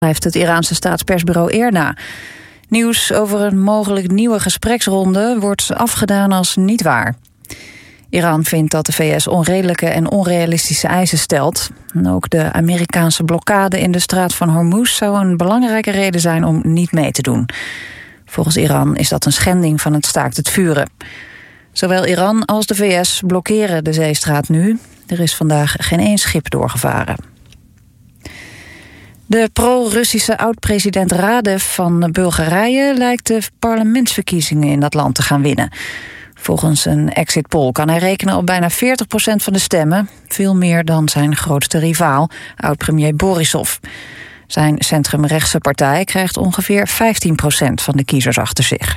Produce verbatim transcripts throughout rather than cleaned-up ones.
schrijft het Iraanse staatspersbureau IRNA. Nieuws over een mogelijk nieuwe gespreksronde wordt afgedaan als niet waar. Iran vindt dat de V S onredelijke en onrealistische eisen stelt. En ook de Amerikaanse blokkade in de straat van Hormuz zou een belangrijke reden zijn om niet mee te doen. Volgens Iran is dat een schending van het staakt het vuren. Zowel Iran als de V S blokkeren de zeestraat nu. Er is vandaag geen één schip doorgevaren. De pro-Russische oud-president Radev van Bulgarije lijkt de parlementsverkiezingen in dat land te gaan winnen. Volgens een exit poll kan hij rekenen op bijna veertig procent van de stemmen, veel meer dan zijn grootste rivaal, oud-premier Borisov. Zijn centrumrechtse partij krijgt ongeveer vijftien procent van de kiezers achter zich.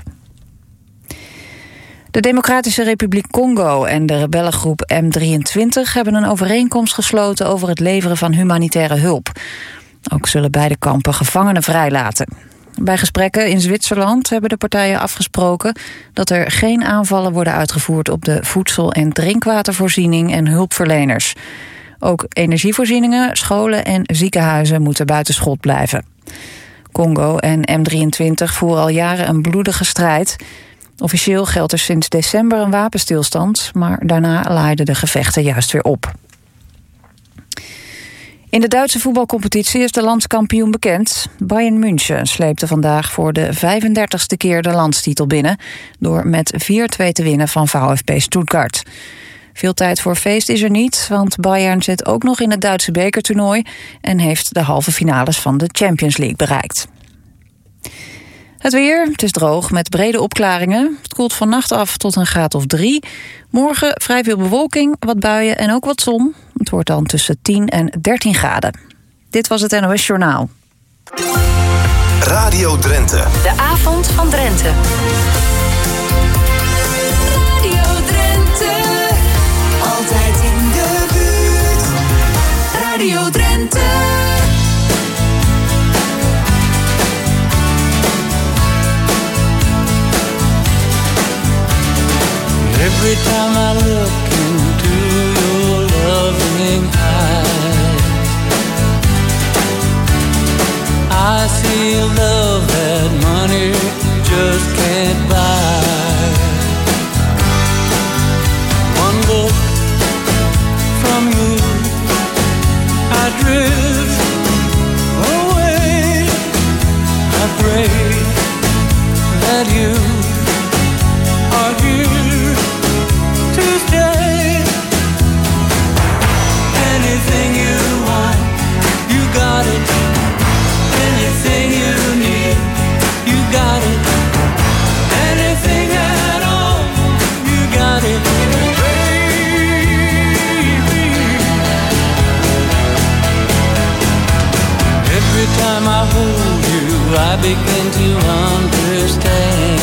De Democratische Republiek Congo en de rebellengroep M drieëntwintig hebben een overeenkomst gesloten over het leveren van humanitaire hulp. Ook zullen beide kampen gevangenen vrijlaten. Bij gesprekken in Zwitserland hebben de partijen afgesproken dat er geen aanvallen worden uitgevoerd op de voedsel- en drinkwatervoorziening en hulpverleners. Ook energievoorzieningen, scholen en ziekenhuizen moeten buiten schot blijven. Congo en M drieëntwintig voeren al jaren een bloedige strijd. Officieel geldt er sinds december een wapenstilstand, maar daarna laaiden de gevechten juist weer op. In de Duitse voetbalcompetitie is de landskampioen bekend. Bayern München sleepte vandaag voor de vijfendertigste keer de landstitel binnen, door met vier twee te winnen van VfB Stuttgart. Veel tijd voor feest is er niet, want Bayern zit ook nog in het Duitse bekertoernooi en heeft de halve finales van de Champions League bereikt. Het weer, het is droog met brede opklaringen. Het koelt vannacht af tot een graad of drie. Morgen vrij veel bewolking, wat buien en ook wat zon. Het wordt dan tussen tien en dertien graden. Dit was het N O S Journaal. Radio Drenthe. De avond van Drenthe. Radio Drenthe. Altijd in de buurt. Radio Drenthe. Every time I look into your loving eyes, I see a love that money just can't buy. One look from you, I drift away. I pray that you are here to stay. Anything you want, you got it. Anything you need, you got it. Anything at all, you got it. Baby, every time I hold you, I begin to understand.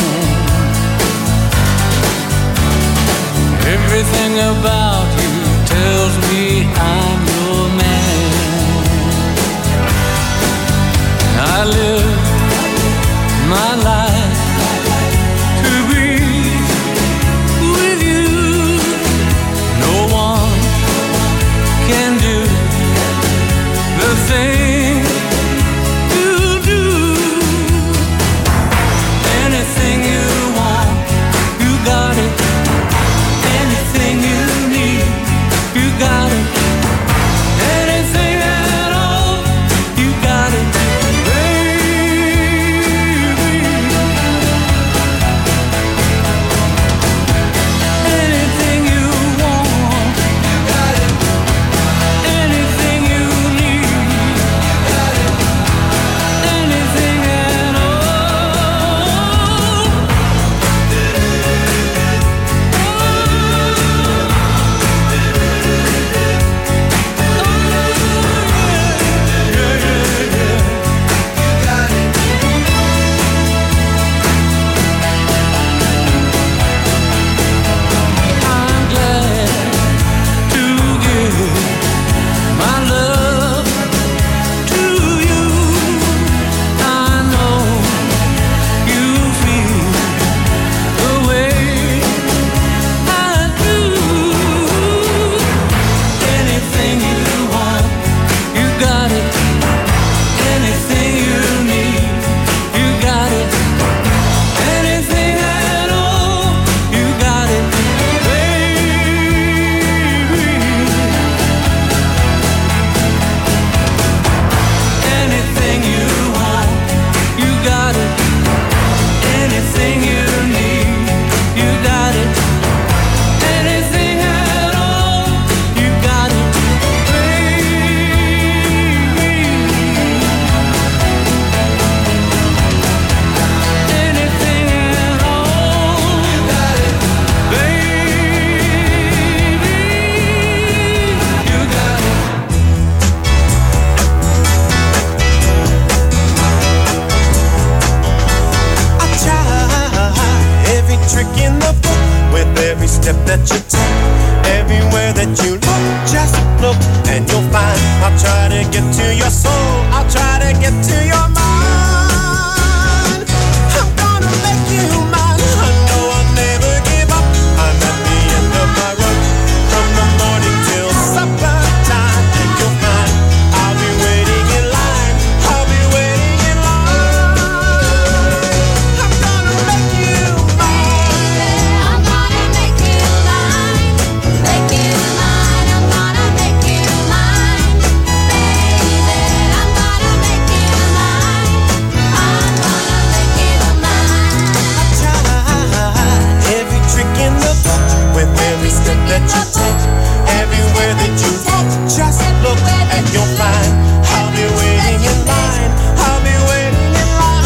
Everything about you tells me I'm your man. I live my life to be with you. No one can do the thing you do. Anything you want, you got it. Anything you need, you got it. step that you take, everywhere that you look, just look and you'll find. I'll try to get to your soul, I'll try to get to your mind. I'm gonna make you mine. I know I'll never give up. I'm at the end of my road, from the morning till supper time, and you'll find I'll be waiting in line. I'll be waiting in line. I'm gonna make you mine. I'm gonna make you mine. Make you mine. I'm gonna make you mine. Baby, I'm gonna make you mine. I'm gonna make you mine. I try every trick in the book, with every step that you take, everywhere that you look, just look and you'll find I'll be waiting in line. I'll be waiting in line.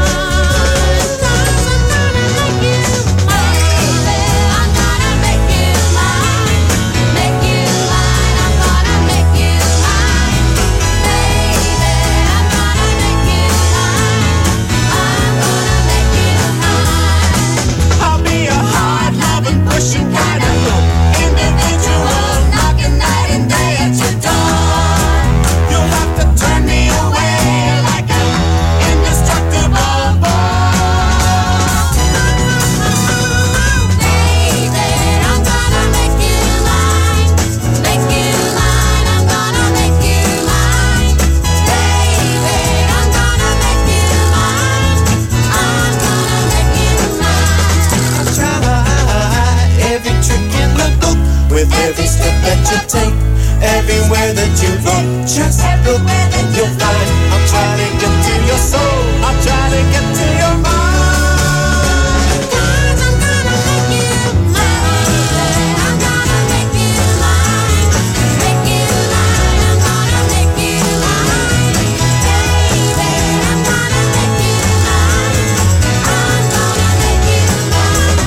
I'm gonna make you mine. Make you mine. I'm gonna make you mine. Baby, I'm gonna make you mine. I'm gonna make you mine. I'll be a hard loving, pushing kind of look, individual, knocking night and day at your door. You'll have to turn me away like an indestructible ball. Baby, I'm gonna make you mine. Make you mine. I'm gonna make you mine. Baby, I'm gonna make you mine. I'm gonna make you mine. I try every trick in the book, with every step that you take, everywhere that you look, just look and you'll find I'll try to get to your soul, I'll try to get to your mind. I'm gonna make you mine. I'm gonna make you mine. Make you mine. I'm gonna make you mine. Baby, I'm gonna make you mine. I'm gonna make you mine.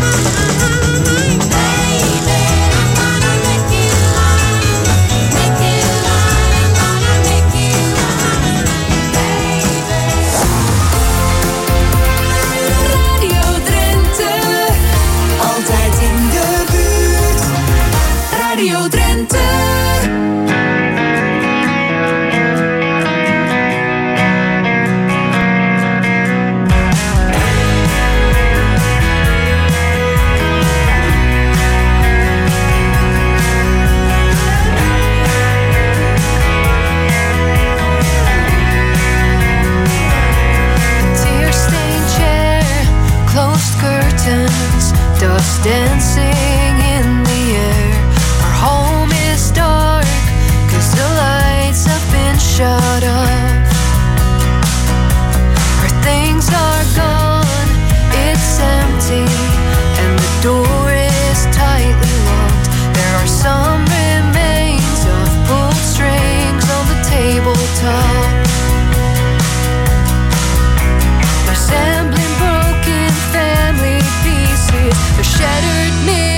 Baby, I'm gonna make you mine. Make you mine. I'm gonna make you mine. Baby. Radio Drenthe. Altijd in de buurt. Radio Drenthe. Tear-stained chair, closed curtains, dust dancing in the air. Our home is dark, cause the lights have been shut off. Our things are gone, it's empty, and the door is tightly locked. There are some remains of pulled strings on the tabletop, resembling broken family pieces, or shattered mirrors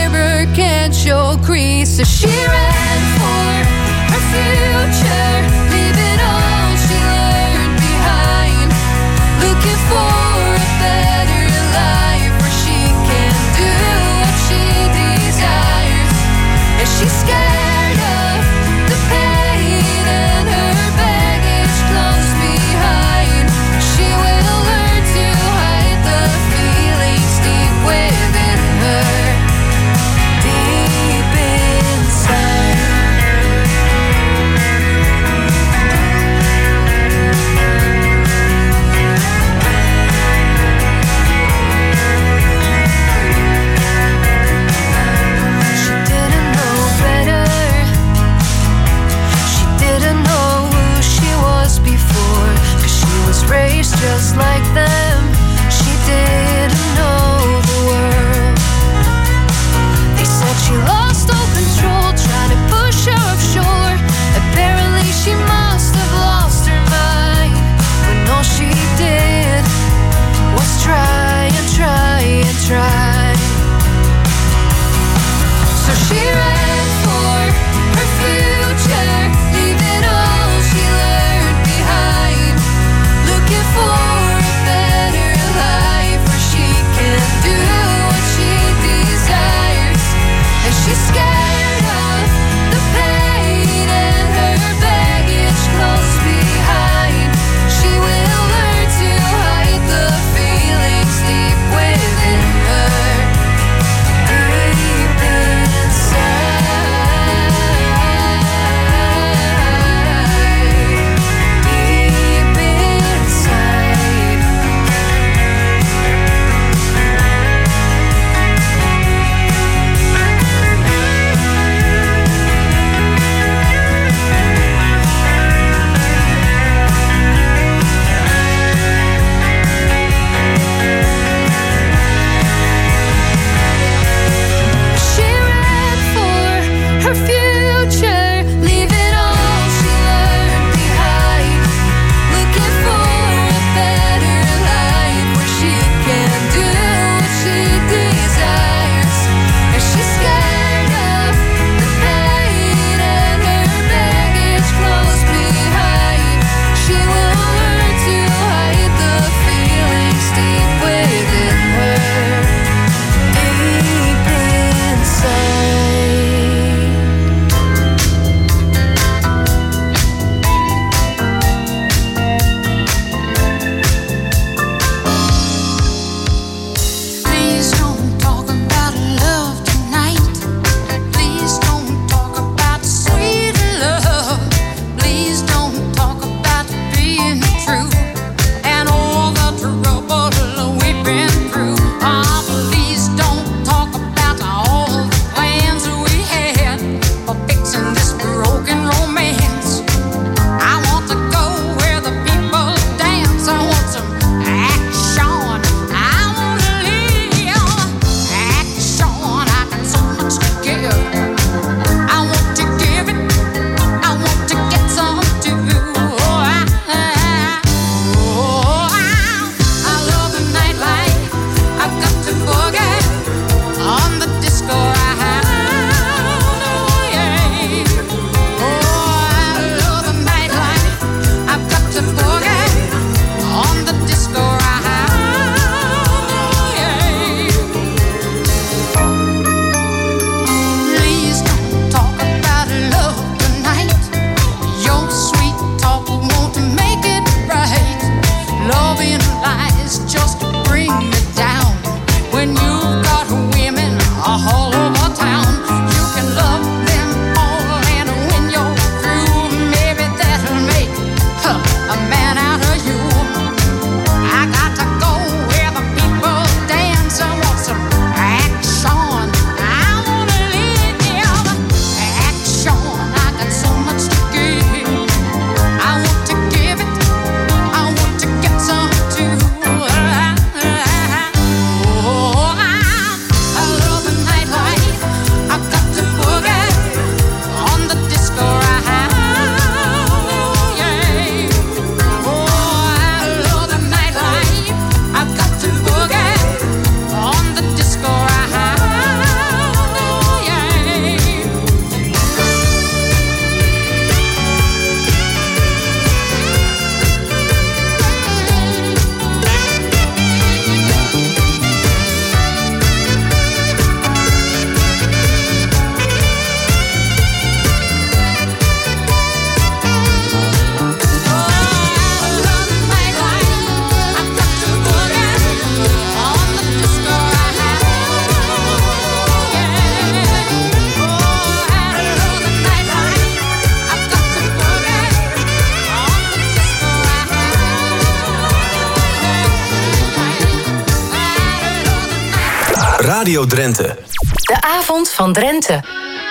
Radio Drenthe. De avond van Drenthe.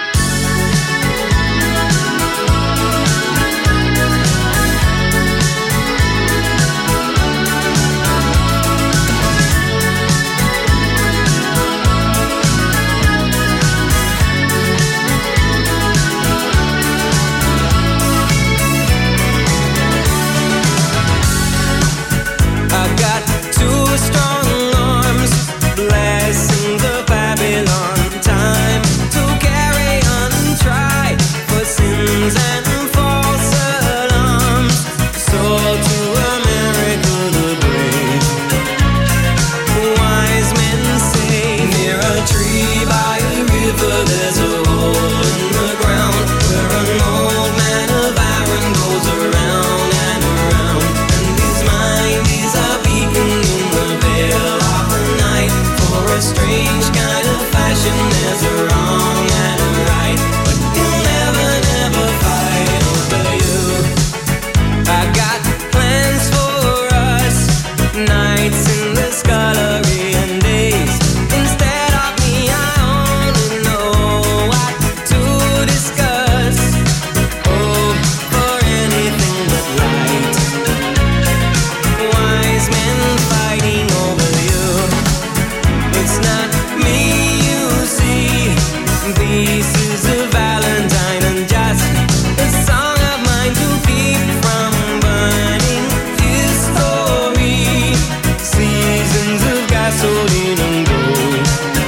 I've got two strong arms blessing the Babylon time to carry on and try for sins and false alarms. So to America the brave, wise men say near a tree by a river there's a hole in the ground where an old man of iron goes around and around, and his mind is a beacon in the veil of the night. For a strange kind of fashion there's a wrong and a right, but he'll never, never fight over you. I got plans for us, nights in the scullery and days. Instead of me I only know what to discuss. Oh, for anything but light. Wise men fighting over you. It's not me you see. This is a valentine and just a song of mine to keep from burning this story. Seasons of gasoline and gold.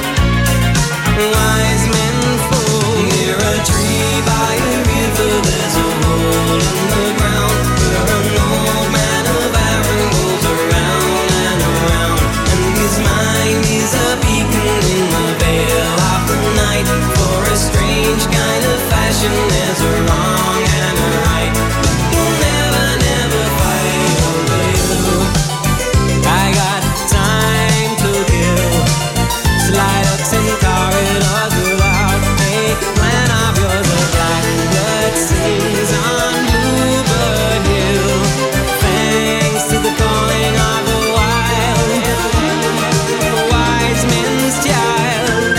Wise men fall near a tree by a river. There's a hole in the ground where an old man of iron goes around and around, and his mind is a beacon in the veil of the night. For a strange kind of fashion there's a wrong and a right, but he'll never, never fight over you. I got time to kill, slide ups and corridors without a plan of yours. A blackbird sings on Bluebird Hill, thanks to the calling of the wild, the wise men's child.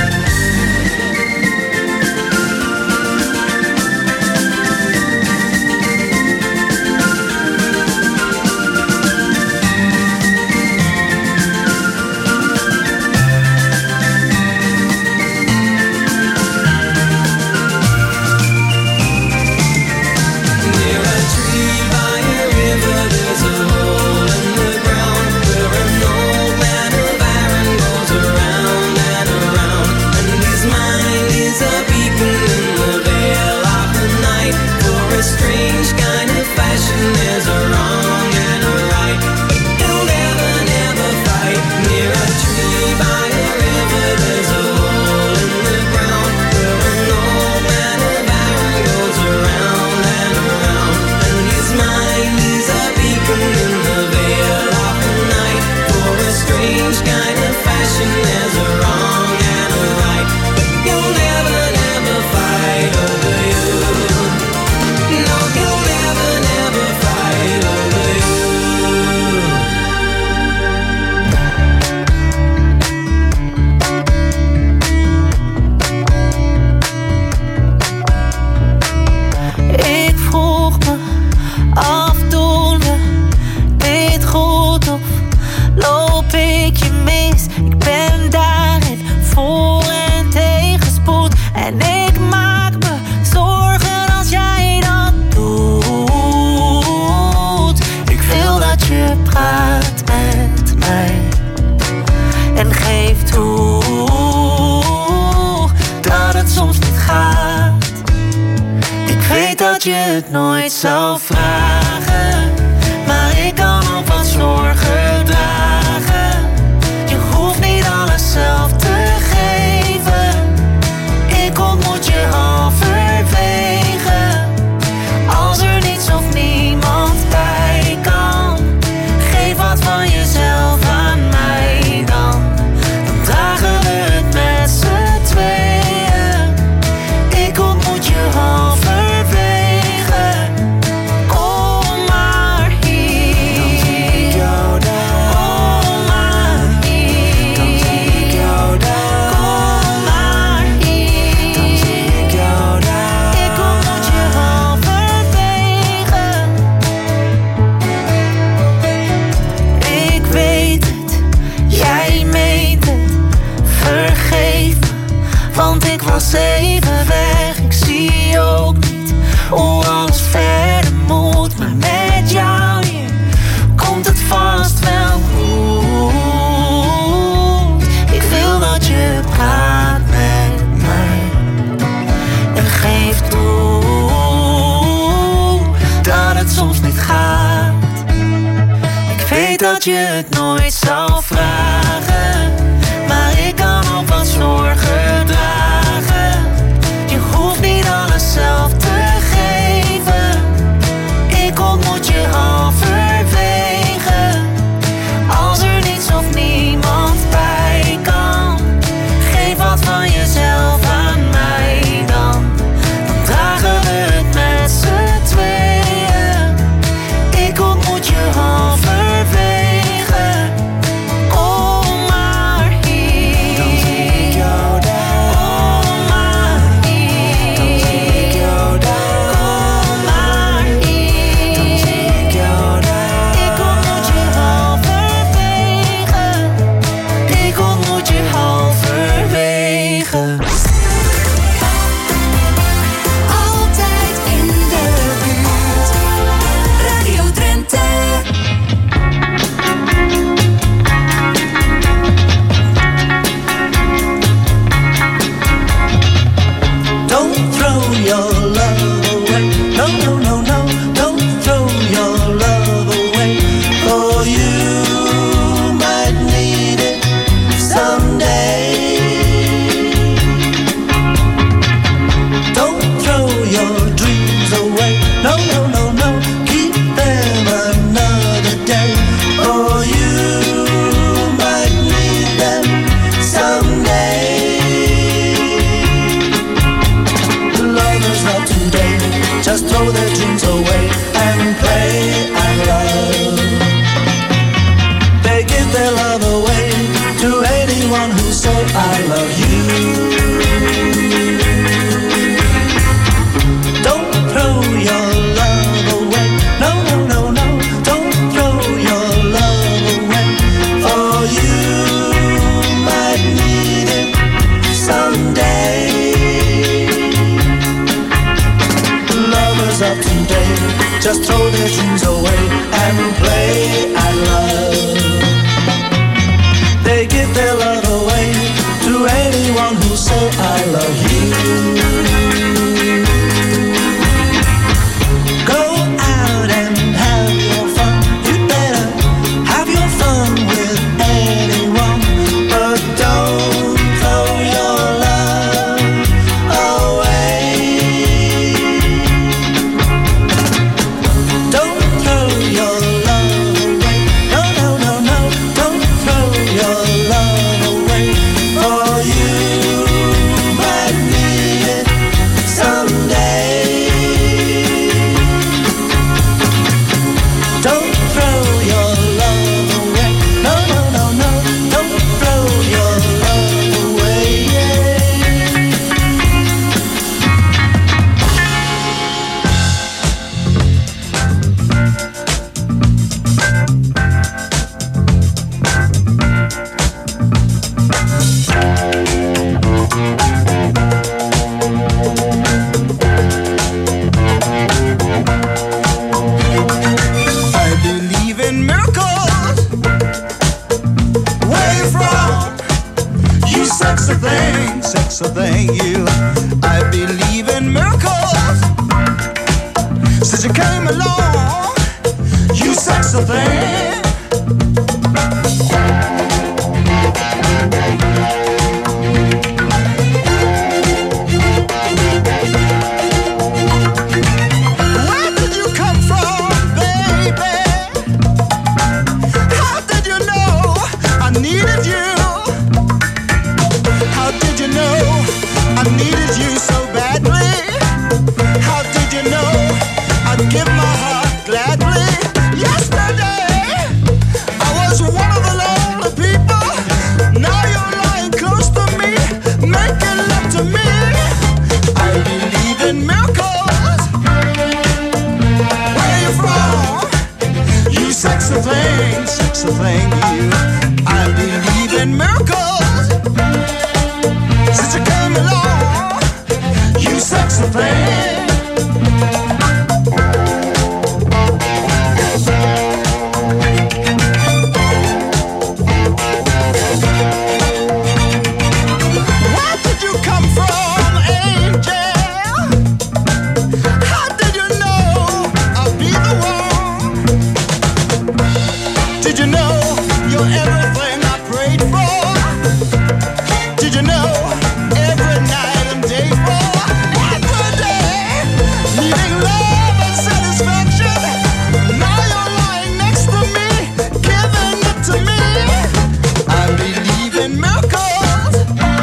Near a tree by a river there's a hole in the ground where an old man of iron goes around and around, and his mind is a beacon in the veil of the night. For a strange kind of fashion there's a wrong and a right, but he'll never, never fight. Near a tree by a river there's a hole in the ground where an old man of iron goes around and around, and his mind is a beacon in the veil of the night. For a strange kind of fashion there's a wrong and a right, but he'll never, never fight over you. No, he'll never, never fight over you. Ik vroeg me af, doen we dit goed of loop ik je mis? Ik ben daarin voor en tegenspoed en ik maak me zorgen als jij dat doet. Ik wil dat je praat met mij en geef toe dat het soms niet gaat. Ik weet dat je het nooit zou vragen, maar ik kan ook wat zorgen dragen. Je hoeft niet alles zelf te geven. Ik ontmoet je halverwege. Als er niets of niemand bij kan, geef wat van jezelf aan mij dan. Dan dragen we het met z'n tweeën. Ik ontmoet je halverwege. Oh, dat je het nooit zal vragen, maar ik kan ook wat zorgen dragen. Je hoeft niet alles zelf te geven. Ik ontmoet je halverwege. Als er niets of niemand bij kan, geef wat van jezelf aan mij dan. Dan dragen we het met z'n tweeën. Ik ontmoet je halverwege. Kom maar hier. Dan zie ik jou daar. Kom maar hier. Dan zie ik jou daar. Kom maar hier. Dan zie ik jou daar. Ik ontmoet je halverwege. Ik ontmoet je halverwege. Altijd in de buurt. Radio Drenthe. Don't throw your love away. No, no, no, no. Don't throw your love away. For you might need it someday. Don't throw your dreams away. No, no, no, no. Keep them another day. For you might need them someday. The lovers of today just throw their dreams away and play and love. They give their love away to anyone who say I love you. Don't throw your love away. No, no, no, no. Don't throw your love away. For you might need it someday. Lovers of today just throw their dreams away and play and love. They give their love away to anyone who say I love you. Go out and have your fun. You better have your fun with anyone, but don't throw your love away. Don't throw your love away. No, no, no, no. Don't throw your love away. For you might need it someday. Don't throw your love away. No, no, no, no. Don't throw your love away. I believe in miracles. Where you from? You sexy thing, sexy thing, you. I believe in miracles. Since you came along, you sexy thing. Where did you come from, baby? How did you know I needed you? How did you know I needed you so badly? How did you know I'd give my heart gladly? Yesterday I was one of the lonely people. Now you're lying close to me, making love to me. I believe in miracles. Where you from? You sexy thing, sexy thing, you. I believe in miracles. Since you came along, you sexy thing. Where did you come from, angel? How did you know I'd be the one? Did you know you're everything I prayed for? Did you know every night and day for every day, needing love and satisfaction? Now you're lying next to me, giving it to me. I believe in miracles.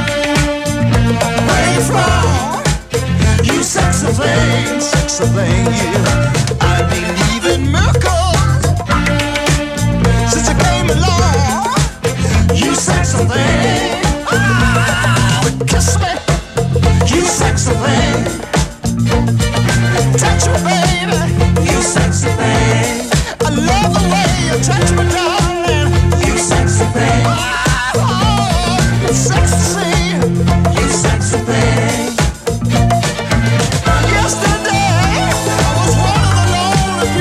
Where you from? You sexy thing, sexy thing, yeah. I believe in miracles. Since you came along, you sexy thing. Ah, kiss me, you sexy thing. Touch me, baby, you sexy thing. I love the way you touch me, darling, you sexy thing. Oh, it's sexy, you sexy thing. Yesterday, I was one of the lonely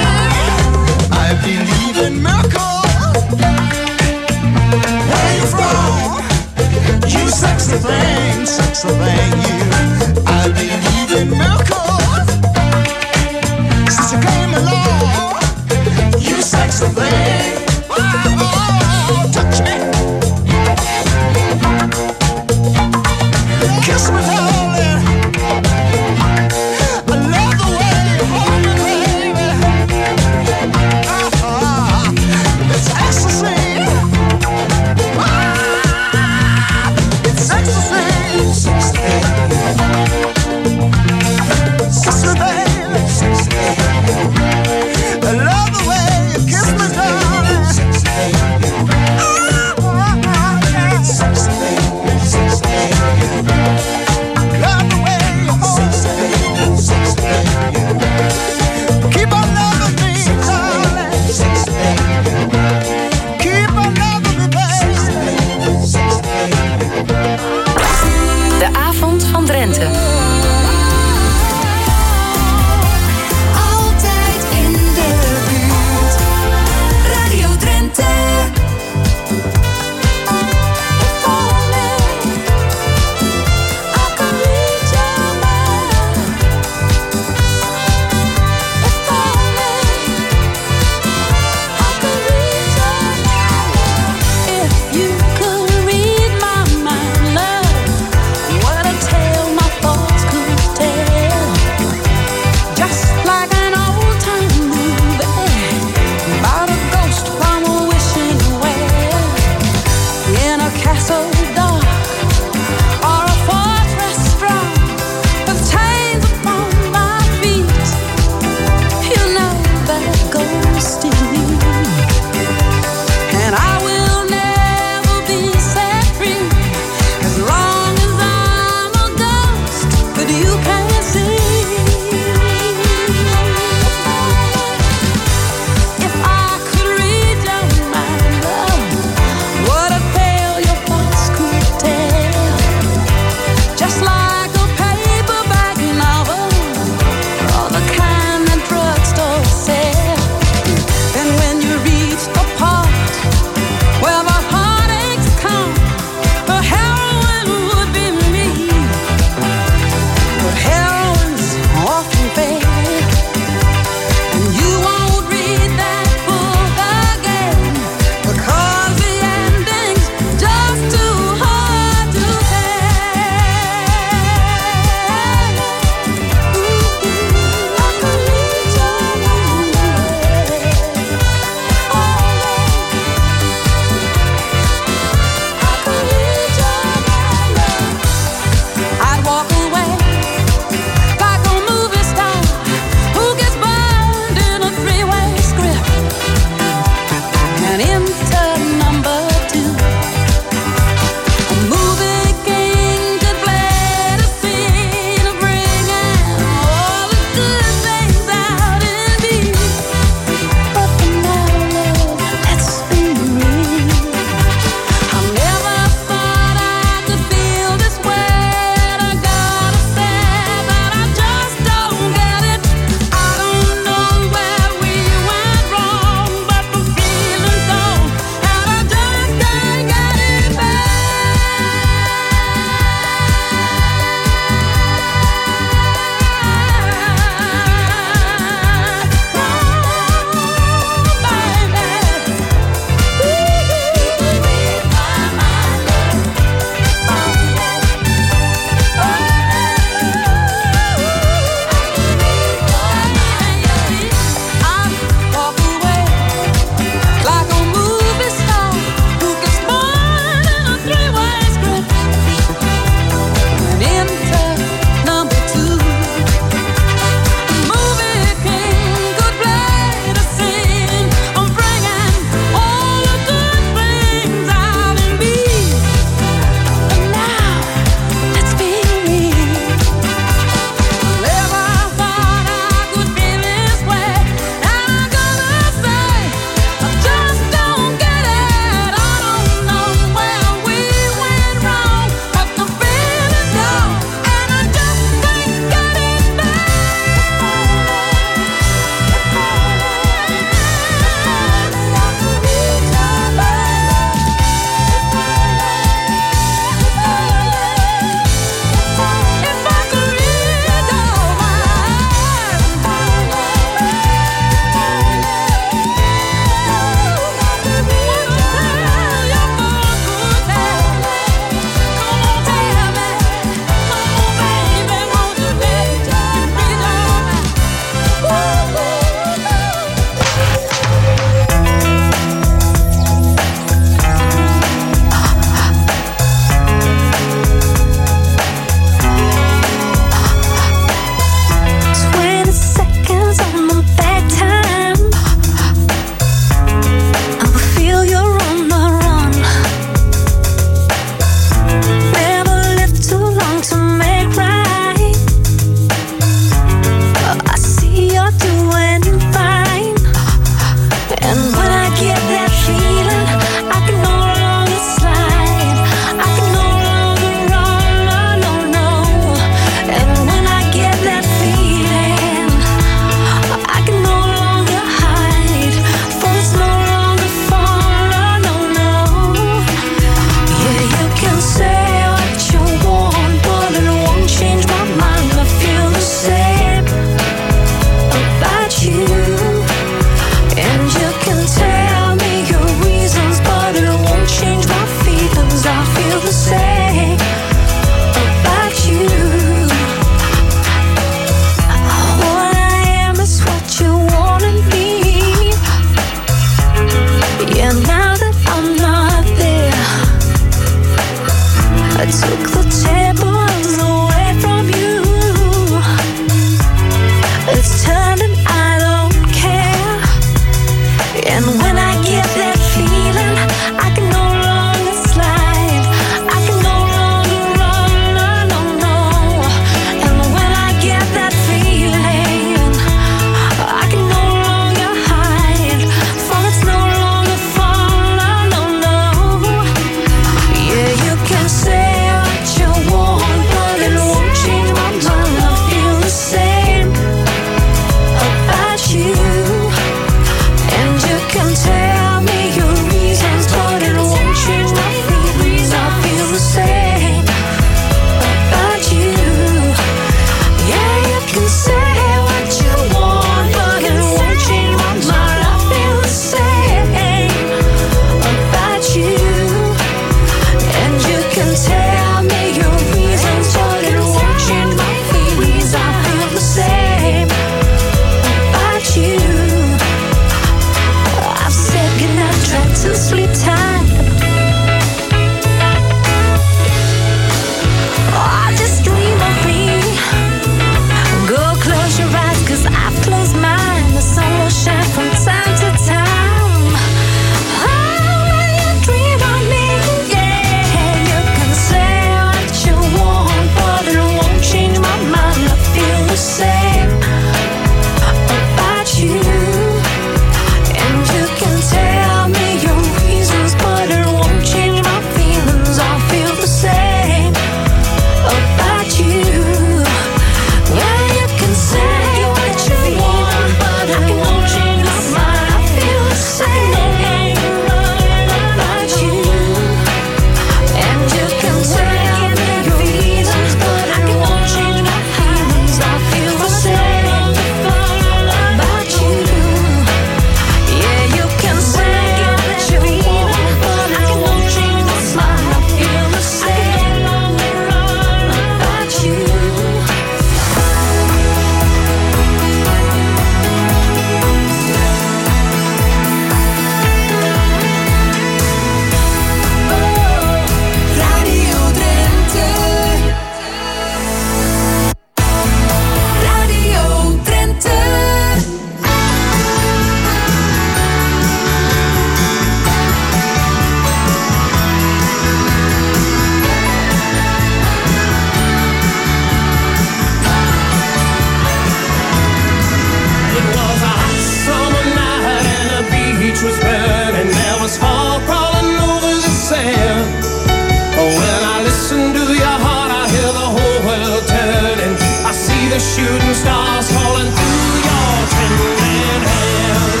shooting stars falling through your trembling hands.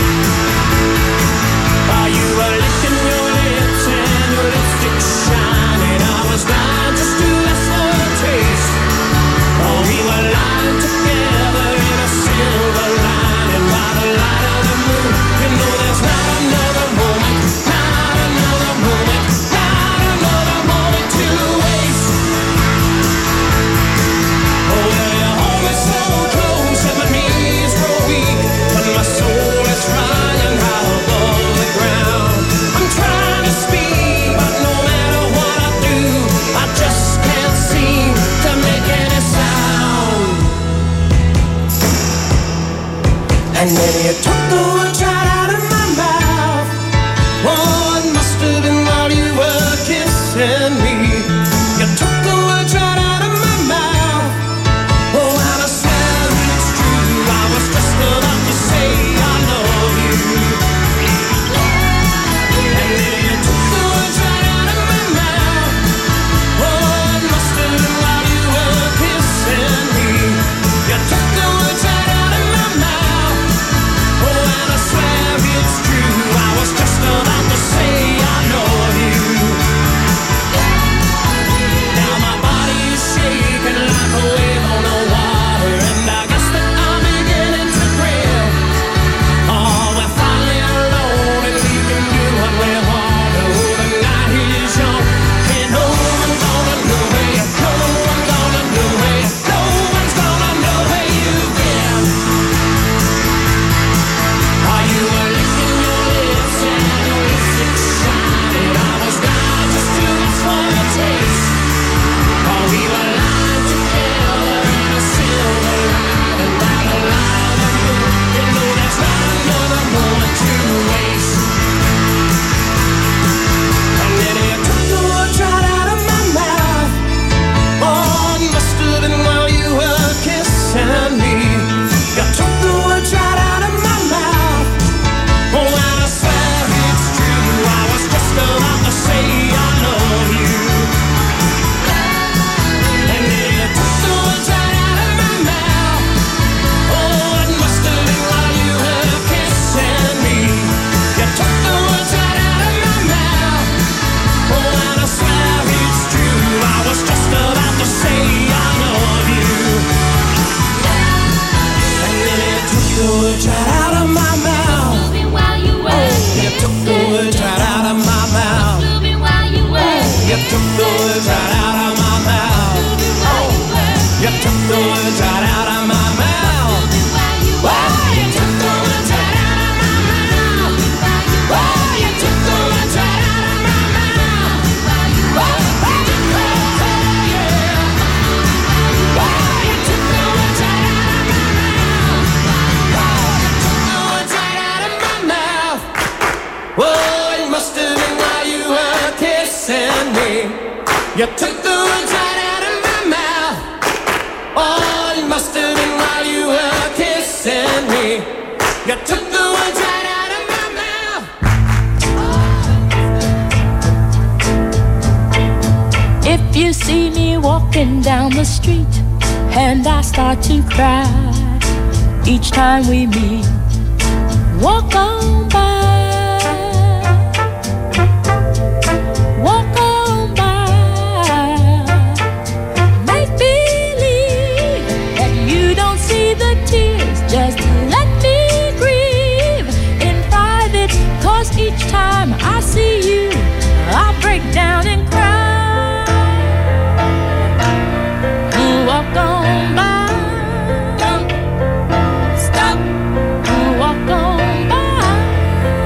While you were licking your lips and your lipstick shining, I was dying just to ask for a taste. Oh, we were lying together in a silver lining by the light of the moon. You know there's not another moment, not another moment, not another moment to waste. Oh, well, you hold me so close and my knees grow weak, but my soul is flying high above the ground. I'm trying to speak, but no matter what I do, I just can't seem to make any sound. And then you took the words right out of my mouth. Oh, it must have been while you were kissing me. You took the words right out of my mouth. Oh, and I swear it's true, I was just about to say I love you. And then you took the words right out of my mouth. Oh, it must have been while you were kissing me. You took the words right out of my mouth. Oh, and I swear it's true, I was just about to say I love you. Now my body is shaking like a wave on the water, and I guess that I'm beginning to grill. Oh, we're finally alone and we can do what we want to. The night is young and no one's gonna know where you go. No one's gonna know where you go. No one's gonna know where you've been. While you were licking your lips and your lipstick shining, I was dying just to ask for a taste. Oh, we were lying together in a silver lining by the light of the moon. You know there's not another moment to waste. And then you took the words right out of my mouth. Oh, it must have been while you were kissing me. You took the words right out of my mouth. Oh, and I swear it's true, I was just about to say I love you. And then you took the words right out of my mouth. Oh, it must have been while you were kissing me. You took the words right out of my mouth. Oh, and I swear it's true, I was just about to say I love you. And then you took the words right out of my mouth. You took the words right out of my mouth. You took the words right out of my mouth. You took the words right out of my mouth. Oh, you took the words right out of my mouth. Oh, you took the words right out of my mouth. Oh, yeah. Oh, you took the words right out of my mouth. Oh, you took the words right out of my mouth. Oh, it must have been while you were kissing me. You took the words right out of my mouth. Oh, it must have been while you were kissing me. You took the words right out of my mouth. If you see me walking down the street and I start to cry each time we meet, walk on by. Walk on by. Make believe that you don't see the tears. Just let me grieve in private, 'cause each time I see you, I break down and cry. Walk on by. Stop. Walk on by.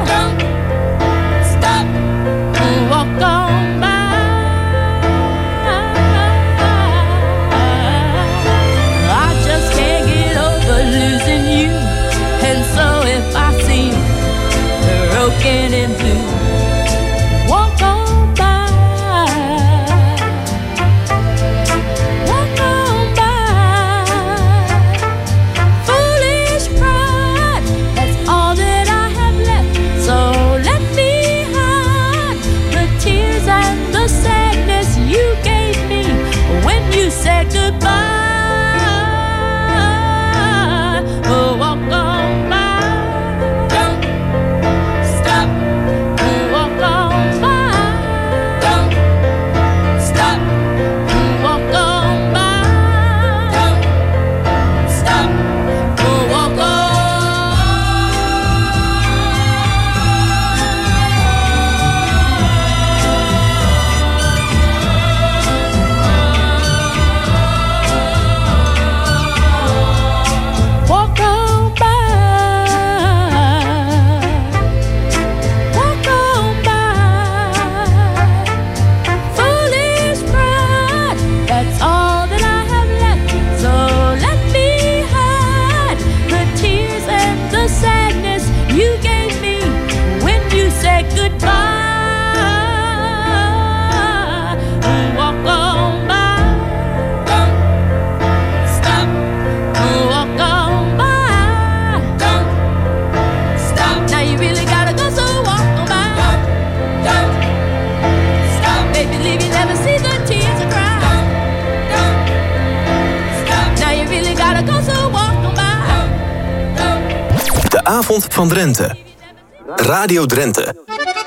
De avond van Drenthe. Radio Drenthe.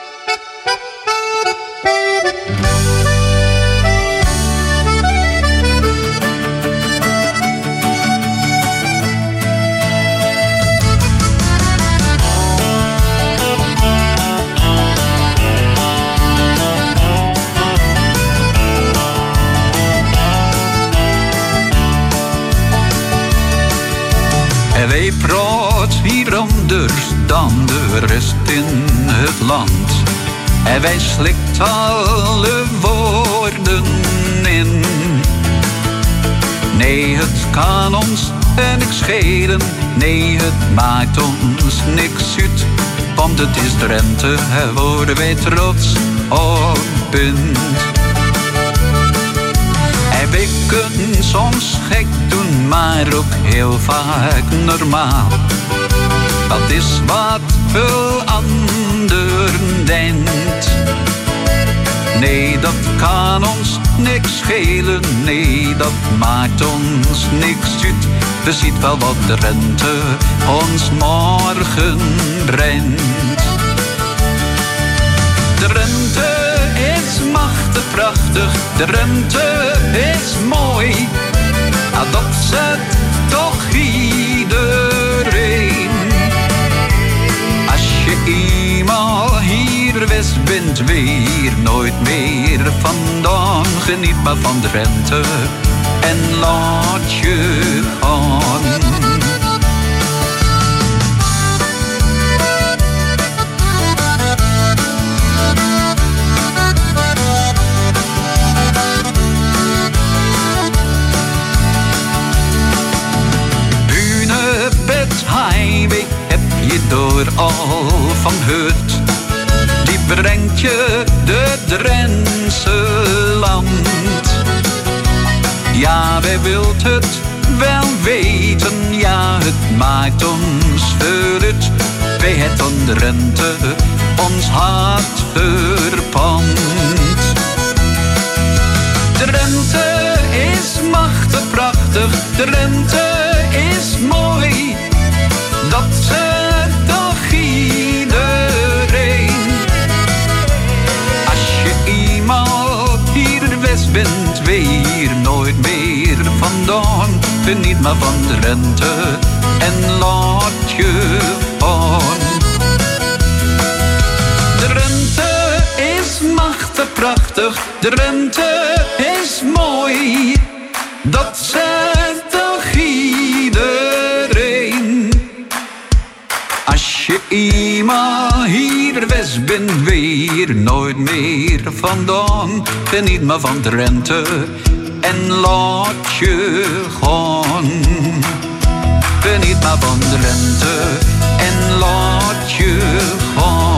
En wij praat hier anders dan de rest in het land. En wij slikt alle woorden in. Nee, het kan ons niks schelen. Nee, het maakt ons niks uit. Want het is Drenthe, daar worden wij trots op punt. En wij kunnen soms gek doen, maar ook heel vaak normaal. Dat is wat veel anderen denkt. Nee, dat kan ons niks schelen. Nee, dat maakt ons niks uit. We zien wel wat Drenthe ons morgen brengt. Drenthe is machtig prachtig, Drenthe is mooi. Ah, dat zegt toch iedereen. Als je eenmaal hier west bent, weer nooit meer vandaan. Geniet maar van Drenthe en laat je gaan. Highway heb je door al van het. Die brengt je de Drentse land. Ja, wij wilt het wel weten. Ja, het maakt ons verrut. Wij het aan Drenthe ons hart verpand. Drenthe is machtig prachtig. Drenthe is mooi. Dat zegt toch iedereen. Als je eenmaal hier west bent, weer nooit meer vandaan. Geniet maar van Drenthe en laat je gaan. Drenthe is machtig prachtig, Drenthe is mooi. Dat zegt toch iedereen. Als je eenmaal hier west bent, weer nooit meer vandaan. Geniet maar van Drenthe en laat je gaan. Geniet maar van Drenthe en laat je gaan.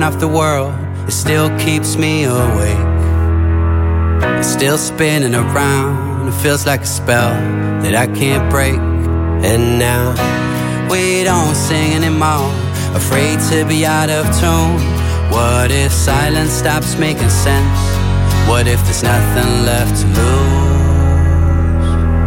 of the world, it still keeps me awake. It's still spinning around, it feels like a spell that I can't break. And now we don't sing anymore, afraid to be out of tune. What if silence stops making sense? What if there's nothing left to lose?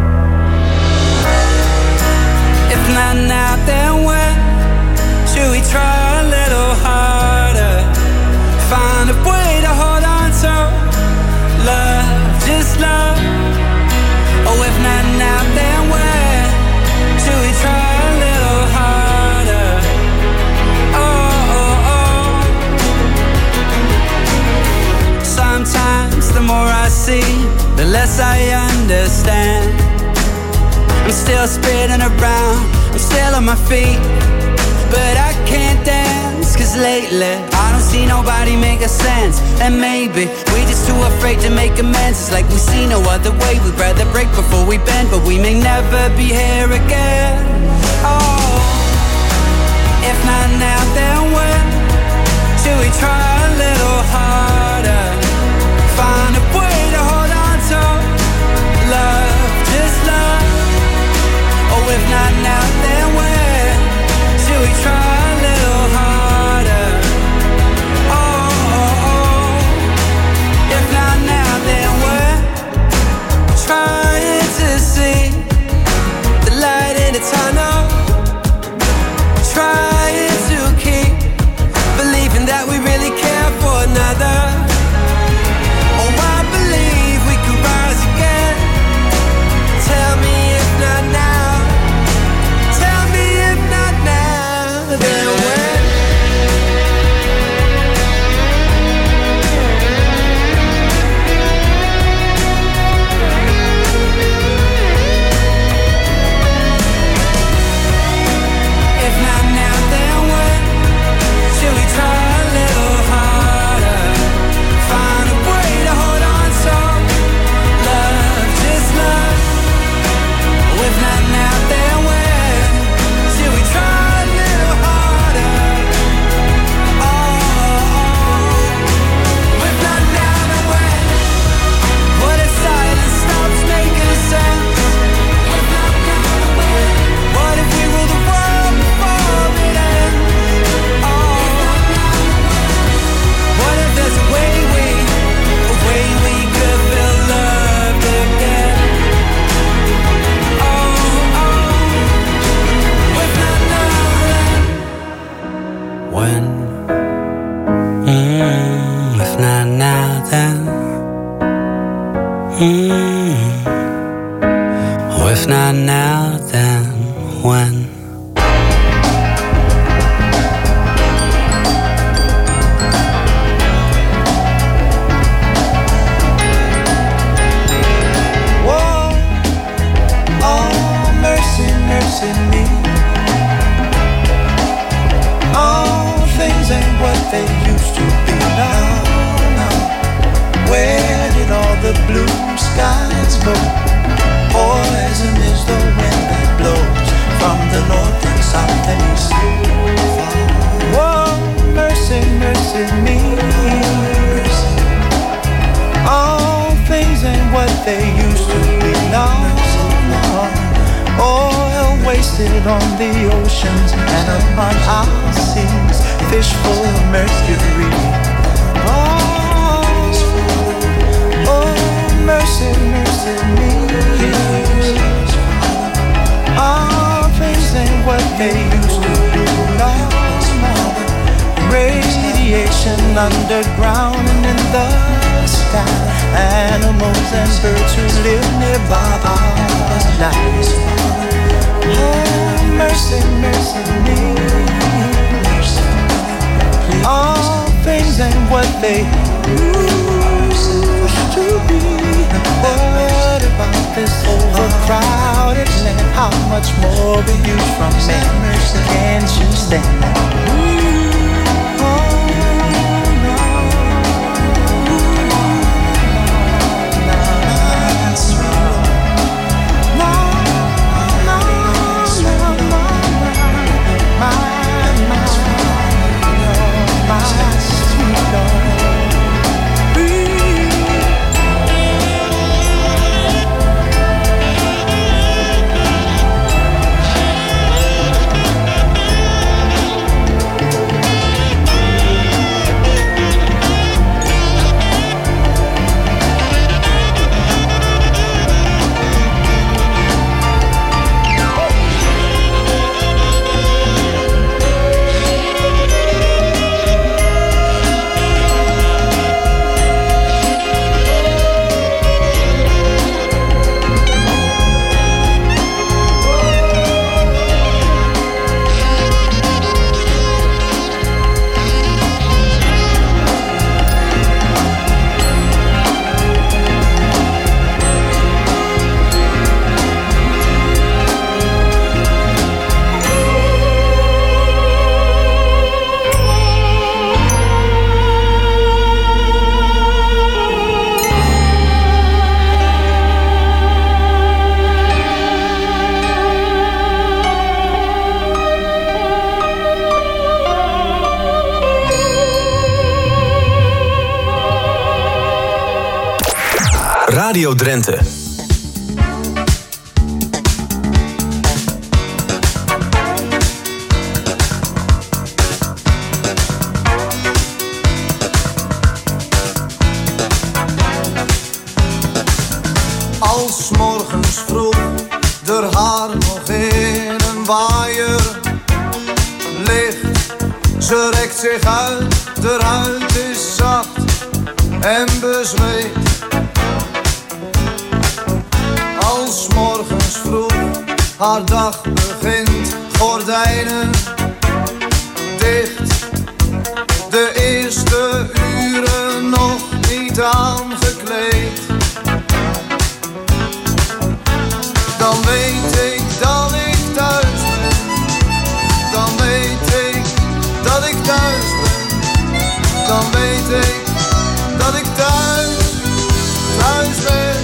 If not now, then when? Should we try a little harder? Find a way to hold on to love, just love. Oh, if not now, then when? Should we try a little harder? Oh, oh, oh. Sometimes the more I see, the less I understand. I'm still spinning around, I'm still on my feet, but I can't dance, cause lately I don't see nobody making sense. And maybe we just too afraid to make amends. It's like we see no other way, we'd rather break before we bend, but we may never be here again. Oh, if not now, then when? Should we try a little harder? Find a way to hold on to love, just love. Oh, if not now, then when? Should we try a little harder? Oh, oh, oh. If not now, then when? Trying to see the light in the tunnel, trying to keep believing that we really care for another. Oh, I believe we can rise again. Tell me if not now. Tell me if not now, then when? If not now, then when? Should we try a little harder? Find a way to hold on to love, just love. Oh, if not now, then when? Should we try a little harder? Oh, oh. If not now, then when? What if silence stops making sense? If not now, then when? What if we rule the world before it ends? Oh, what if there's a way we, a way we could feel loved again? Oh, oh, if not now, then when? Mm, if not now, then mm. Oh, if not now, then when? Whoa, oh, mercy, mercy me. All things ain't what they used to be now. now. Where did all the blue skies go? Poison is the wind that blows from the north and south and east. Whoa, mercy, mercy me. All things ain't what they used to be now. Oil wasted on the oceans and upon our seas, fish full of mercury. Oh, oh, mercy, mercy me. All things ain't what they used to be. No, no. Radiation underground and in the sky. Animals and birds who live nearby our nights. Oh, mercy, mercy me. All things ain't what they used to be. What about this overcrowded land? How much more will you from me? Can't you stand that? Oh, no. No, that's wrong. No, no, no, no, no. My, my, no, my Radio Drenthe. Als morgens vroeg der haar nog in een waaier ligt, ze rekt zich uit, de huid is zacht en bezweet. Als morgens vroeg haar dag begint, gordijnen dicht, de eerste uren nog niet aangekleed. Dan weet ik dat ik thuis ben, dan weet ik dat ik thuis ben, dan weet ik dat ik thuis, thuis ben.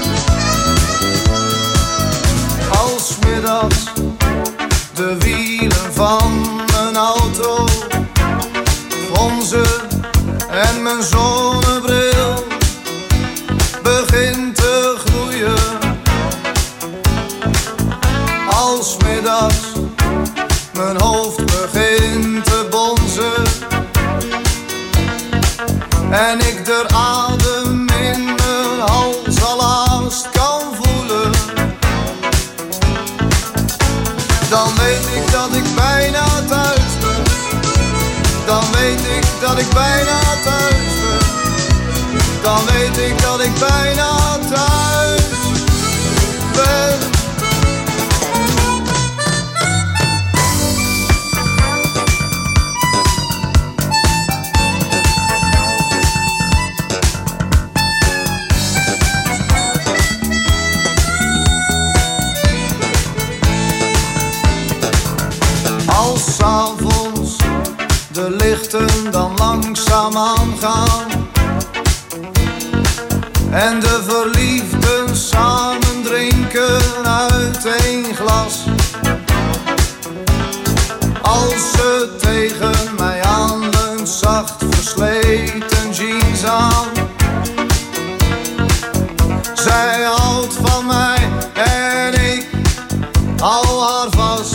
Als middags de wielen van mijn auto gonzen en mijn zonnebril begint te gloeien. Als middags mijn hoofd begint te bonzen en ik de adem in mijn hals al haast kan voelen, dan weet ik dat ik bijna thuis ben, dan weet ik dat ik bijna thuis ben, dan weet ik dat ik bijna thuis ben. Als 's avonds de lichten dan langzaam aangaan en de verliefden samen drinken uit één glas, als ze tegen mij aanleunt, zacht versleten jeans aan, zij houdt van mij en ik hou haar vast.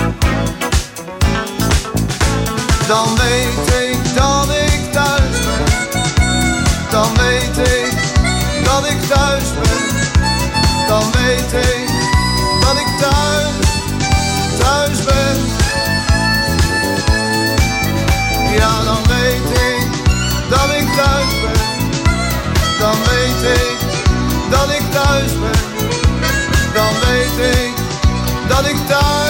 Dan weet ik dat ik thuis ben, dan weet ik dat ik thuis ben, dan weet ik dat ik thuis, thuis ben. Ja, dan weet ik dat ik thuis ben, dan weet ik dat ik thuis ben, dan weet ik dat ik thuis.